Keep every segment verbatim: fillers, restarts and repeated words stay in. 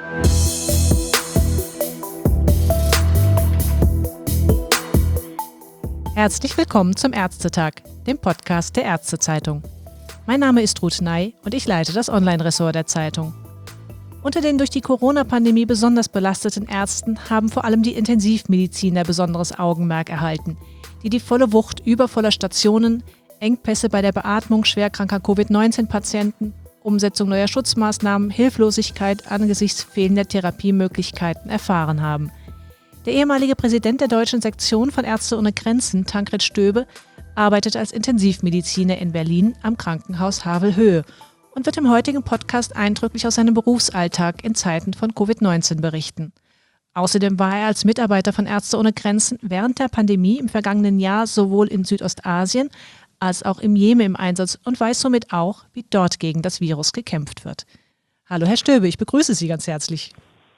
Herzlich willkommen zum Ärztetag, dem Podcast der Ärztezeitung. Mein Name ist Ruth Ney und ich leite das Online-Ressort der Zeitung. Unter den durch die Corona-Pandemie besonders belasteten Ärzten haben vor allem die Intensivmediziner besonderes Augenmerk erhalten, die die volle Wucht übervoller Stationen, Engpässe bei der Beatmung schwerkranker Covid neunzehn Patienten, Umsetzung neuer Schutzmaßnahmen, Hilflosigkeit angesichts fehlender Therapiemöglichkeiten erfahren haben. Der ehemalige Präsident der deutschen Sektion von Ärzte ohne Grenzen, Tankred Stöbe, arbeitet als Intensivmediziner in Berlin am Krankenhaus Havel-Höhe und wird im heutigen Podcast eindrücklich aus seinem Berufsalltag in Zeiten von Covid neunzehn berichten. Außerdem war er als Mitarbeiter von Ärzte ohne Grenzen während der Pandemie im vergangenen Jahr sowohl in Südostasien als auch im Jemen im Einsatz und weiß somit auch, wie dort gegen das Virus gekämpft wird. Hallo Herr Stöbe, ich begrüße Sie ganz herzlich.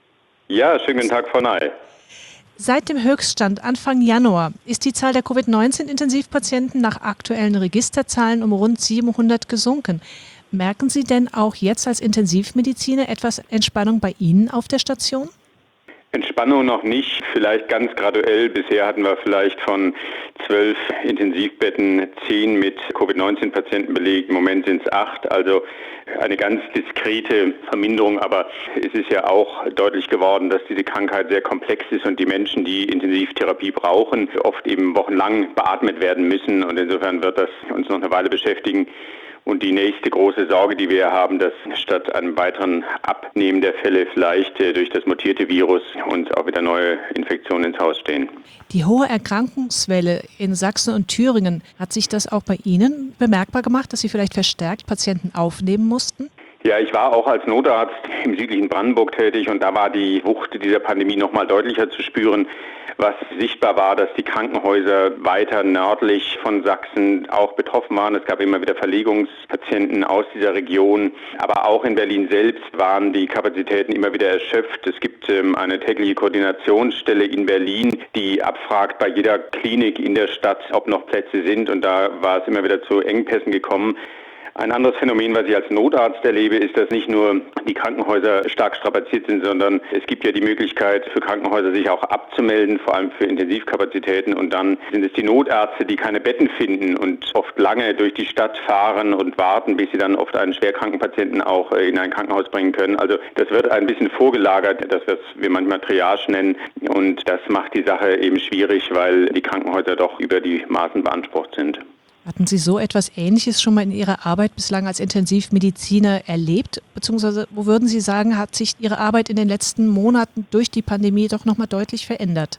Ja, schönen guten Tag, Frau Ney. Seit dem Höchststand Anfang Januar ist die Zahl der Covid neunzehn Intensivpatienten nach aktuellen Registerzahlen um rund siebenhundert gesunken. Merken Sie denn auch jetzt als Intensivmediziner etwas Entspannung bei Ihnen auf der Station? Entspannung noch nicht, vielleicht ganz graduell. Bisher hatten wir vielleicht von zwölf Intensivbetten zehn mit Covid neunzehn Patienten belegt. Im Moment sind es acht, also eine ganz diskrete Verminderung. Aber es ist ja auch deutlich geworden, dass diese Krankheit sehr komplex ist und die Menschen, die Intensivtherapie brauchen, oft eben wochenlang beatmet werden müssen. Und insofern wird das uns noch eine Weile beschäftigen. Und die nächste große Sorge, die wir haben, dass statt einem weiteren Abnehmen der Fälle vielleicht durch das mutierte Virus uns auch wieder neue Infektionen ins Haus stehen. Die hohe Erkrankungswelle in Sachsen und Thüringen, hat sich das auch bei Ihnen bemerkbar gemacht, dass Sie vielleicht verstärkt Patienten aufnehmen mussten? Ja, ich war auch als Notarzt im südlichen Brandenburg tätig und da war die Wucht dieser Pandemie noch mal deutlicher zu spüren. Was sichtbar war, dass die Krankenhäuser weiter nördlich von Sachsen auch betroffen waren. Es gab immer wieder Verlegungspatienten aus dieser Region. Aber auch in Berlin selbst waren die Kapazitäten immer wieder erschöpft. Es gibt ähm, eine tägliche Koordinationsstelle in Berlin, die abfragt bei jeder Klinik in der Stadt, ob noch Plätze sind. Und da war es immer wieder zu Engpässen gekommen. Ein anderes Phänomen, was ich als Notarzt erlebe, ist, dass nicht nur die Krankenhäuser stark strapaziert sind, sondern es gibt ja die Möglichkeit für Krankenhäuser, sich auch abzumelden, vor allem für Intensivkapazitäten. Und dann sind es die Notärzte, die keine Betten finden und oft lange durch die Stadt fahren und warten, bis sie dann oft einen schwerkranken Patienten auch in ein Krankenhaus bringen können. Also das wird ein bisschen vorgelagert, das was wir manchmal Triage nennen. Und das macht die Sache eben schwierig, weil die Krankenhäuser doch über die Maßen beansprucht sind. Hatten Sie so etwas Ähnliches schon mal in Ihrer Arbeit bislang als Intensivmediziner erlebt? Beziehungsweise, wo würden Sie sagen, hat sich Ihre Arbeit in den letzten Monaten durch die Pandemie doch nochmal deutlich verändert?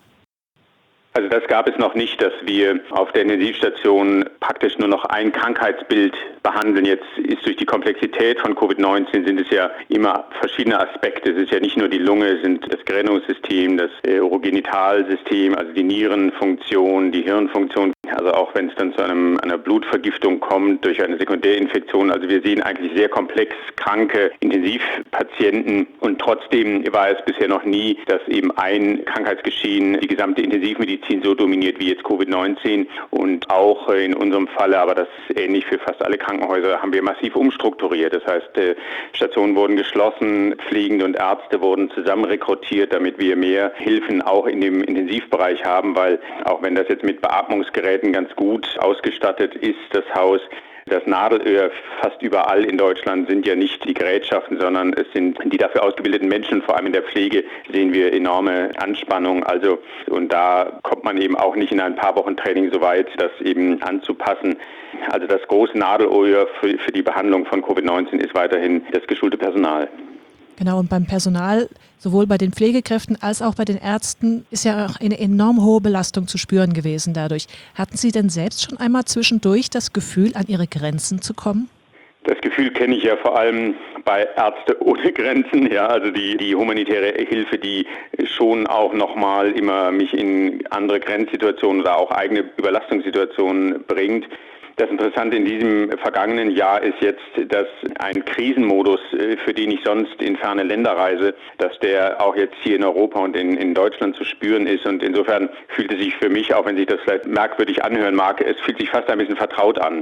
Also das gab es noch nicht, dass wir auf der Intensivstation praktisch nur noch ein Krankheitsbild behandeln. Jetzt ist durch die Komplexität von Covid neunzehn sind es ja immer verschiedene Aspekte. Es ist ja nicht nur die Lunge, es sind das Gerinnungssystem, das Urogenitalsystem, also die Nierenfunktion, die Hirnfunktion. Also auch wenn es dann zu einem, einer Blutvergiftung kommt durch eine Sekundärinfektion. Also wir sehen eigentlich sehr komplex kranke Intensivpatienten und trotzdem war es bisher noch nie, dass eben ein Krankheitsgeschehen die gesamte Intensivmedizin so dominiert wie jetzt Covid neunzehn. Und auch in unserem Falle, aber das ist ähnlich für fast alle Krankenhäuser, haben wir massiv umstrukturiert. Das heißt, Stationen wurden geschlossen, Pflegende und Ärzte wurden zusammen rekrutiert, damit wir mehr Hilfen auch in dem Intensivbereich haben, weil auch wenn das jetzt mit Beatmungsgeräten ganz gut ausgestattet ist, das Haus, das Nadelöhr fast überall in Deutschland sind ja nicht die Gerätschaften, sondern es sind die dafür ausgebildeten Menschen. Vor allem in der Pflege sehen wir enorme Anspannung. Also, und da kommt man eben auch nicht in ein paar Wochen Training so weit, das eben anzupassen. Also das große Nadelöhr für, für die Behandlung von Covid neunzehn ist weiterhin das geschulte Personal. Genau, und beim Personal, sowohl bei den Pflegekräften als auch bei den Ärzten, ist ja auch eine enorm hohe Belastung zu spüren gewesen dadurch. Hatten Sie denn selbst schon einmal zwischendurch das Gefühl, an Ihre Grenzen zu kommen? Das Gefühl kenne ich ja vor allem bei Ärzte ohne Grenzen, ja, also die, die humanitäre Hilfe, die schon auch nochmal immer mich in andere Grenzsituationen oder auch eigene Überlastungssituationen bringt. Das Interessante in diesem vergangenen Jahr ist jetzt, dass ein Krisenmodus, für den ich sonst in ferne Länder reise, dass der auch jetzt hier in Europa und in, in Deutschland zu spüren ist. Und insofern fühlt es sich für mich, auch wenn sich das vielleicht merkwürdig anhören mag, es fühlt sich fast ein bisschen vertraut an.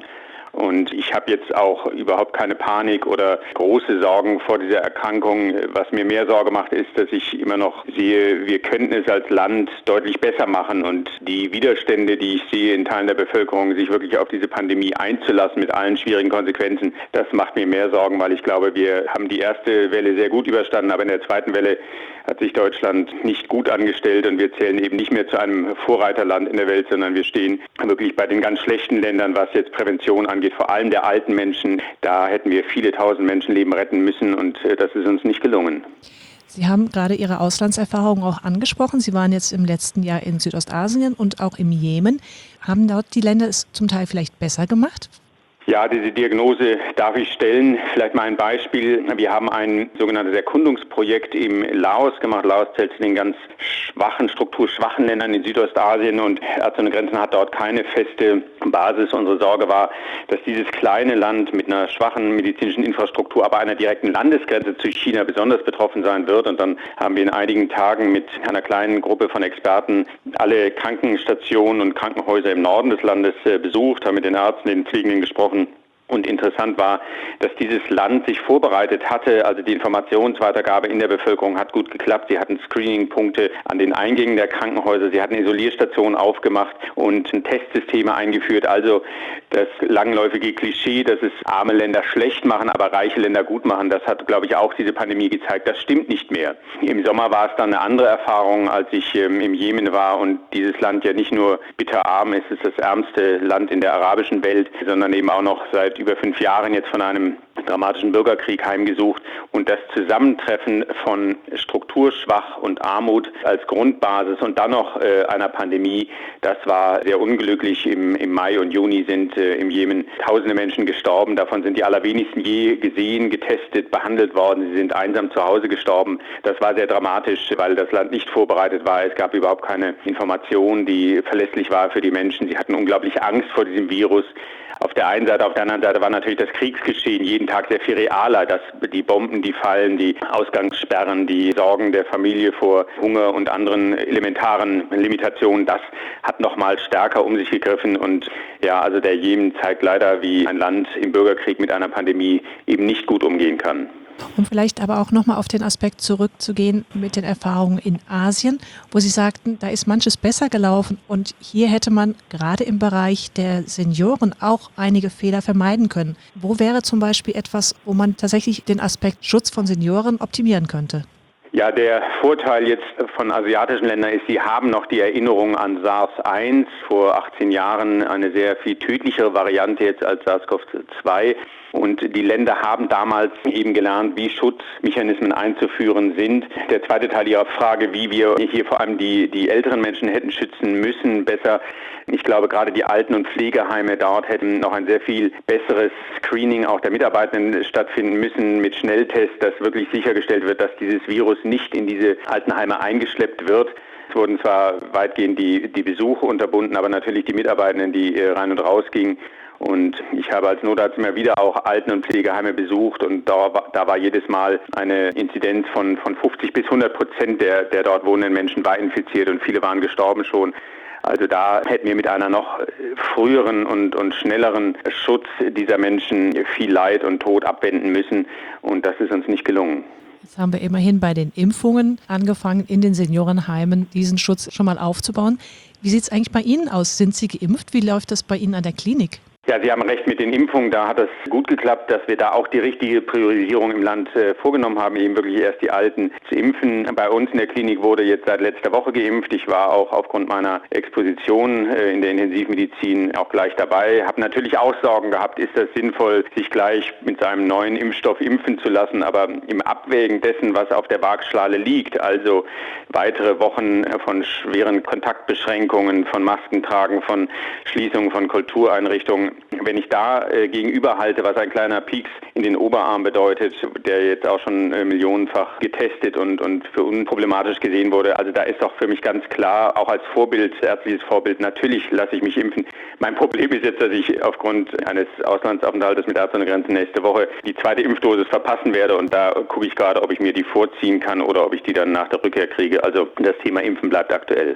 Und ich habe jetzt auch überhaupt keine Panik oder große Sorgen vor dieser Erkrankung. Was mir mehr Sorge macht, ist, dass ich immer noch sehe, wir könnten es als Land deutlich besser machen. Und die Widerstände, die ich sehe in Teilen der Bevölkerung, sich wirklich auf diese Pandemie einzulassen mit allen schwierigen Konsequenzen, das macht mir mehr Sorgen, weil ich glaube, wir haben die erste Welle sehr gut überstanden, aber in der zweiten Welle hat sich Deutschland nicht gut angestellt und wir zählen eben nicht mehr zu einem Vorreiterland in der Welt, sondern wir stehen wirklich bei den ganz schlechten Ländern, was jetzt Prävention angeht, vor allem der alten Menschen. Da hätten wir viele tausend Menschenleben retten müssen und das ist uns nicht gelungen. Sie haben gerade Ihre Auslandserfahrungen auch angesprochen. Sie waren jetzt im letzten Jahr in Südostasien und auch im Jemen. Haben dort die Länder es zum Teil vielleicht besser gemacht? Ja, diese Diagnose darf ich stellen. Vielleicht mal ein Beispiel. Wir haben ein sogenanntes Erkundungsprojekt im Laos gemacht. Laos zählt zu den ganz schwachen, strukturschwachen Ländern in Südostasien und Ärzte ohne Grenzen hat dort keine feste Basis. Unsere Sorge war, dass dieses kleine Land mit einer schwachen medizinischen Infrastruktur, aber einer direkten Landesgrenze zu China besonders betroffen sein wird. Und dann haben wir in einigen Tagen mit einer kleinen Gruppe von Experten alle Krankenstationen und Krankenhäuser im Norden des Landes besucht, haben mit den Ärzten, den Pflegenden gesprochen. Und interessant war, dass dieses Land sich vorbereitet hatte, also die Informationsweitergabe in der Bevölkerung hat gut geklappt. Sie hatten Screening-Punkte an den Eingängen der Krankenhäuser, sie hatten Isolierstationen aufgemacht und Testsysteme eingeführt. Also das langläufige Klischee, dass es arme Länder schlecht machen, aber reiche Länder gut machen, das hat, glaube ich, auch diese Pandemie gezeigt. Das stimmt nicht mehr. Im Sommer war es dann eine andere Erfahrung, als ich ähm, im Jemen war und dieses Land ja nicht nur bitterarm ist, es ist das ärmste Land in der arabischen Welt, sondern eben auch noch seit über fünf Jahren jetzt von einem dramatischen Bürgerkrieg heimgesucht. Und das Zusammentreffen von strukturschwach und Armut als Grundbasis und dann noch äh, einer Pandemie, das war sehr unglücklich. Im, im Mai und Juni sind äh, im Jemen tausende Menschen gestorben. Davon sind die allerwenigsten je gesehen, getestet, behandelt worden. Sie sind einsam zu Hause gestorben. Das war sehr dramatisch, weil das Land nicht vorbereitet war. Es gab überhaupt keine Information, die verlässlich war für die Menschen. Sie hatten unglaublich Angst vor diesem Virus. Auf der einen Seite, auf der anderen Seite war natürlich das Kriegsgeschehen jeden Tag sehr viel realer, dass die Bomben, die fallen, die Ausgangssperren, die Sorgen der Familie vor Hunger und anderen elementaren Limitationen, das hat noch mal stärker um sich gegriffen. Und ja, also der Jemen zeigt leider, wie ein Land im Bürgerkrieg mit einer Pandemie eben nicht gut umgehen kann. Um vielleicht aber auch nochmal auf den Aspekt zurückzugehen mit den Erfahrungen in Asien, wo Sie sagten, da ist manches besser gelaufen und hier hätte man gerade im Bereich der Senioren auch einige Fehler vermeiden können. Wo wäre zum Beispiel etwas, wo man tatsächlich den Aspekt Schutz von Senioren optimieren könnte? Ja, der Vorteil jetzt von asiatischen Ländern ist, sie haben noch die Erinnerung an SARS eins, vor achtzehn Jahren eine sehr viel tödlichere Variante jetzt als SARS-C o V zwei. Und die Länder haben damals eben gelernt, wie Schutzmechanismen einzuführen sind. Der zweite Teil Ihrer Frage, wie wir hier vor allem die, die älteren Menschen hätten schützen müssen, besser. Ich glaube, gerade die Alten- und Pflegeheime dort hätten noch ein sehr viel besseres Screening auch der Mitarbeitenden stattfinden müssen mit Schnelltests, dass wirklich sichergestellt wird, dass dieses Virus nicht in diese Altenheime eingeschleppt wird. Es wurden zwar weitgehend die, die Besuche unterbunden, aber natürlich die Mitarbeitenden, die rein und raus gingen. Und ich habe als Notarzt immer wieder auch Alten- und Pflegeheime besucht und da war, da war jedes Mal eine Inzidenz von, von fünfzig bis hundert Prozent der, der dort wohnenden Menschen war infiziert und viele waren gestorben schon. Also da hätten wir mit einer noch früheren und, und schnelleren Schutz dieser Menschen viel Leid und Tod abwenden müssen und das ist uns nicht gelungen. Jetzt haben wir immerhin bei den Impfungen angefangen, in den Seniorenheimen diesen Schutz schon mal aufzubauen. Wie sieht es eigentlich bei Ihnen aus? Sind Sie geimpft? Wie läuft das bei Ihnen an der Klinik? Ja, Sie haben recht mit den Impfungen. Da hat es gut geklappt, dass wir da auch die richtige Priorisierung im Land äh, vorgenommen haben, eben wirklich erst die Alten zu impfen. Bei uns in der Klinik wurde jetzt seit letzter Woche geimpft. Ich war auch aufgrund meiner Exposition äh, in der Intensivmedizin auch gleich dabei. Habe natürlich auch Sorgen gehabt, ist das sinnvoll, sich gleich mit einem neuen Impfstoff impfen zu lassen. Aber im Abwägen dessen, was auf der Waagschale liegt, also weitere Wochen von schweren Kontaktbeschränkungen, von Maskentragen, von Schließungen von Kultureinrichtungen, wenn ich da äh, gegenüberhalte, was ein kleiner Pieks in den Oberarm bedeutet, der jetzt auch schon äh, millionenfach getestet und, und für unproblematisch gesehen wurde, also da ist doch für mich ganz klar, auch als Vorbild, ärztliches Vorbild, natürlich lasse ich mich impfen. Mein Problem ist jetzt, dass ich aufgrund eines Auslandsaufenthaltes mit Ärzte ohne Grenzen nächste Woche die zweite Impfdosis verpassen werde und da gucke ich gerade, ob ich mir die vorziehen kann oder ob ich die dann nach der Rückkehr kriege. Also das Thema Impfen bleibt aktuell.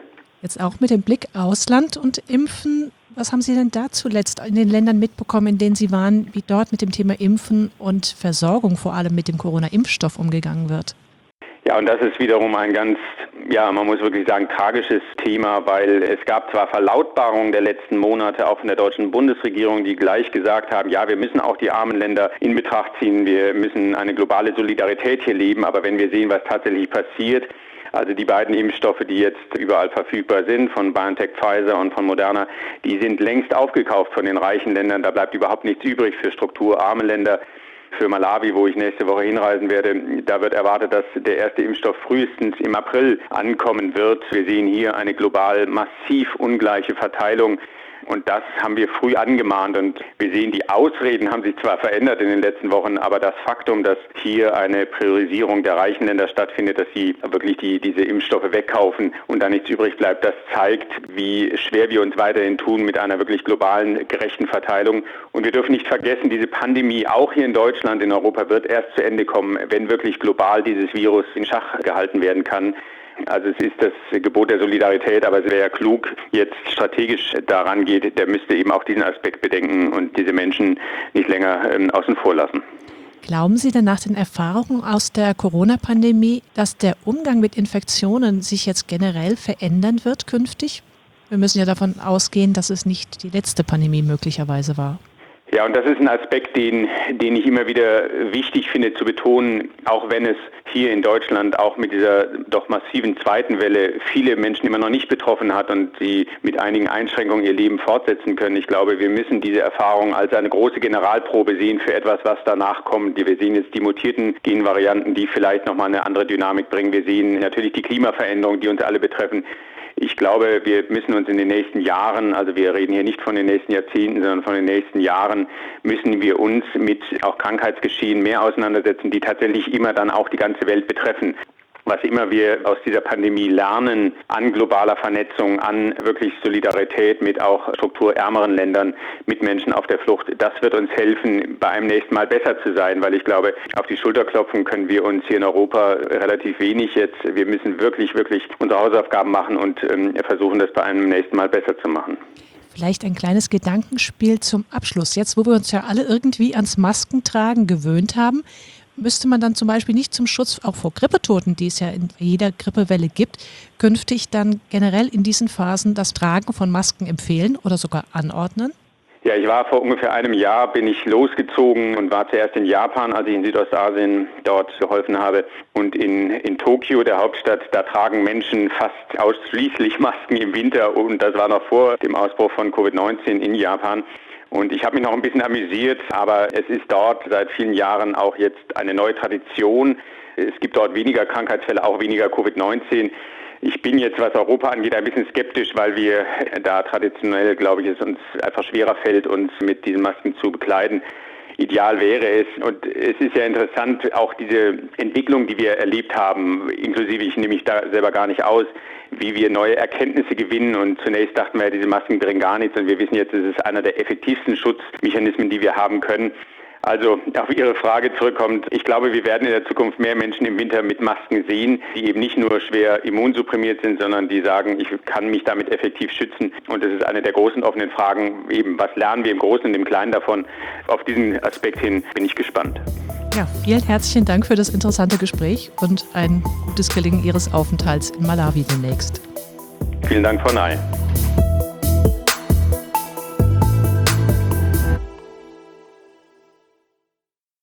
Jetzt auch mit dem Blick Ausland und Impfen. Was haben Sie denn da zuletzt in den Ländern mitbekommen, in denen Sie waren, wie dort mit dem Thema Impfen und Versorgung vor allem mit dem Corona-Impfstoff umgegangen wird? Ja, und das ist wiederum ein ganz, ja, man muss wirklich sagen, tragisches Thema, weil es gab zwar Verlautbarungen der letzten Monate auch von der deutschen Bundesregierung, die gleich gesagt haben, ja, wir müssen auch die armen Länder in Betracht ziehen, wir müssen eine globale Solidarität hier leben, aber wenn wir sehen, was tatsächlich passiert, also die beiden Impfstoffe, die jetzt überall verfügbar sind, von BioNTech, Pfizer und von Moderna, die sind längst aufgekauft von den reichen Ländern, da bleibt überhaupt nichts übrig für strukturarme Länder. Für Malawi, wo ich nächste Woche hinreisen werde, da wird erwartet, dass der erste Impfstoff frühestens im April ankommen wird. Wir sehen hier eine global massiv ungleiche Verteilung. Und das haben wir früh angemahnt. Und wir sehen, die Ausreden haben sich zwar verändert in den letzten Wochen, aber das Faktum, dass hier eine Priorisierung der reichen Länder stattfindet, dass sie wirklich die, diese Impfstoffe wegkaufen und da nichts übrig bleibt, das zeigt, wie schwer wir uns weiterhin tun mit einer wirklich globalen, gerechten Verteilung. Und wir dürfen nicht vergessen, diese Pandemie auch hier in Deutschland, in Europa, wird erst zu Ende kommen, wenn wirklich global dieses Virus in Schach gehalten werden kann. Also es ist das Gebot der Solidarität, aber wer klug jetzt strategisch daran geht, der müsste eben auch diesen Aspekt bedenken und diese Menschen nicht länger ähm, außen vor lassen. Glauben Sie denn nach den Erfahrungen aus der Corona-Pandemie, dass der Umgang mit Infektionen sich jetzt generell verändern wird künftig? Wir müssen ja davon ausgehen, dass es nicht die letzte Pandemie möglicherweise war. Ja, und das ist ein Aspekt, den, den ich immer wieder wichtig finde zu betonen, auch wenn es hier in Deutschland auch mit dieser doch massiven zweiten Welle viele Menschen immer noch nicht betroffen hat und sie mit einigen Einschränkungen ihr Leben fortsetzen können. Ich glaube, wir müssen diese Erfahrung als eine große Generalprobe sehen für etwas, was danach kommt. Wir sehen jetzt die mutierten Genvarianten, die vielleicht nochmal eine andere Dynamik bringen. Wir sehen natürlich die Klimaveränderungen, die uns alle betreffen. Ich glaube, wir müssen uns in den nächsten Jahren, also wir reden hier nicht von den nächsten Jahrzehnten, sondern von den nächsten Jahren, müssen wir uns mit auch Krankheitsgeschehen mehr auseinandersetzen, die tatsächlich immer dann auch die ganze Welt betreffen. Was immer wir aus dieser Pandemie lernen, an globaler Vernetzung, an wirklich Solidarität mit auch strukturärmeren Ländern, mit Menschen auf der Flucht, das wird uns helfen, bei einem nächsten Mal besser zu sein, weil ich glaube, auf die Schulter klopfen können wir uns hier in Europa relativ wenig jetzt. Wir müssen wirklich, wirklich unsere Hausaufgaben machen und ähm, versuchen, das bei einem nächsten Mal besser zu machen. Vielleicht ein kleines Gedankenspiel zum Abschluss. Jetzt, wo wir uns ja alle irgendwie ans Maskentragen gewöhnt haben, müsste man dann zum Beispiel nicht zum Schutz auch vor Grippetoten, die es ja in jeder Grippewelle gibt, künftig dann generell in diesen Phasen das Tragen von Masken empfehlen oder sogar anordnen? Ja, ich war vor ungefähr einem Jahr, bin ich losgezogen und war zuerst in Japan, als ich in Südostasien dort geholfen habe. Und in, in Tokio, der Hauptstadt, da tragen Menschen fast ausschließlich Masken im Winter. Und das war noch vor dem Ausbruch von Covid neunzehn in Japan. Und ich habe mich noch ein bisschen amüsiert, aber es ist dort seit vielen Jahren auch jetzt eine neue Tradition. Es gibt dort weniger Krankheitsfälle, auch weniger Covid neunzehn. Ich bin jetzt, was Europa angeht, ein bisschen skeptisch, weil wir da traditionell, glaube ich, es uns einfach schwerer fällt, uns mit diesen Masken zu bekleiden. Ideal wäre es. Und es ist ja interessant, auch diese Entwicklung, die wir erlebt haben, inklusive, ich nehme mich da selber gar nicht aus, wie wir neue Erkenntnisse gewinnen. Und zunächst dachten wir, diese Masken bringen gar nichts. Und wir wissen jetzt, es ist einer der effektivsten Schutzmechanismen, die wir haben können. Also auf Ihre Frage zurückkommt, ich glaube, wir werden in der Zukunft mehr Menschen im Winter mit Masken sehen, die eben nicht nur schwer immunsupprimiert sind, sondern die sagen, ich kann mich damit effektiv schützen. Und das ist eine der großen offenen Fragen, eben was lernen wir im Großen und im Kleinen davon. Auf diesen Aspekt hin bin ich gespannt. Ja, vielen herzlichen Dank für das interessante Gespräch und ein gutes Gelingen Ihres Aufenthalts in Malawi demnächst. Vielen Dank, Frau Ney.